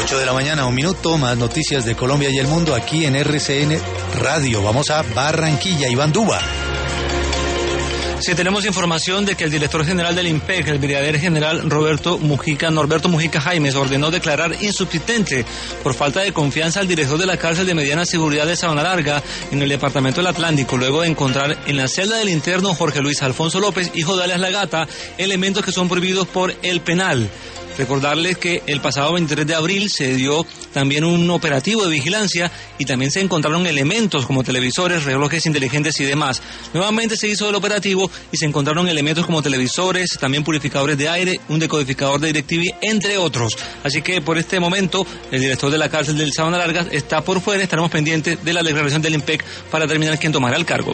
8 de la mañana, 1 minuto, más noticias de Colombia y el mundo aquí en RCN Radio. Vamos a Barranquilla, Iván Duba. Sí, tenemos información de que el director general del IMPEC, el brigadier general Norberto Mujica Jaimes, ordenó declarar insubsistente por falta de confianza al director de la cárcel de mediana seguridad de Sabana Larga en el departamento del Atlántico, luego de encontrar en la celda del interno Jorge Luis Alfonso López, hijo de alias La Gata, elementos que son prohibidos por el penal. Recordarles que el pasado 23 de abril se dio también un operativo de vigilancia y también se encontraron elementos como televisores, relojes inteligentes y demás. Nuevamente se hizo el operativo y se encontraron elementos como televisores, también purificadores de aire, un decodificador de DirecTV, entre otros. Así que por este momento el director de la cárcel del Sabana Larga está por fuera. Estaremos pendientes de la declaración del IMPEC para determinar quién tomará el cargo.